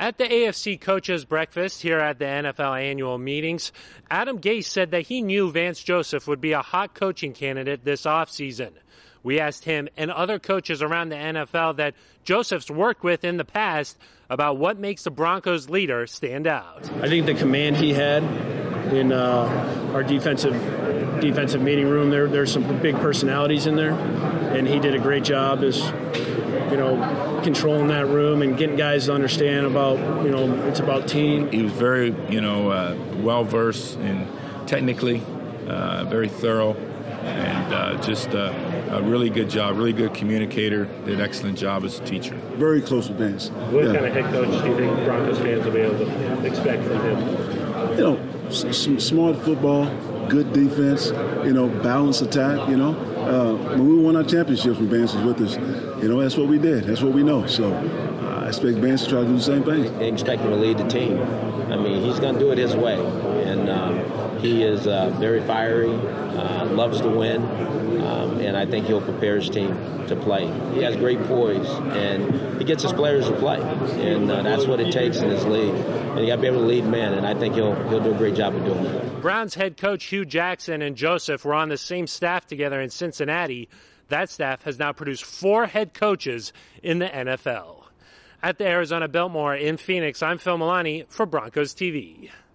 At the AFC Coaches Breakfast here at the NFL annual meetings, Adam Gase said that he knew Vance Joseph would be a hot coaching candidate this offseason. We asked him and other coaches around the NFL that Joseph's worked with in the past about what makes the Broncos leader stand out. I think the command he had in our defensive meeting room, there's some big personalities in there, and he did a great job as controlling that room and getting guys to understand about, it's about team. He was very, well-versed and technically very thorough, and just a really good job, really good communicator, did an excellent job as a teacher. Very close with Vance. What kind of head coach do you think Broncos fans will be able to expect from him? Smart football, good defense, balanced attack, When we won our championships when Vance was with us, that's what we did. That's what we know. So I expect Vance to try to do the same thing. I expect him to lead the team. I mean, he's going to do it his way. And he is very fiery, loves to win, and I think he'll prepare his team to play. He has great poise, and he gets his players to play. And that's what it takes in this league. And you got to be able to lead men, and I think he'll do a great job of doing it. Browns head coach Hugh Jackson and Joseph were on the same staff together in Cincinnati. That staff has now produced 4 head coaches in the NFL. At the Arizona Biltmore in Phoenix, I'm Phil Milani for Broncos TV.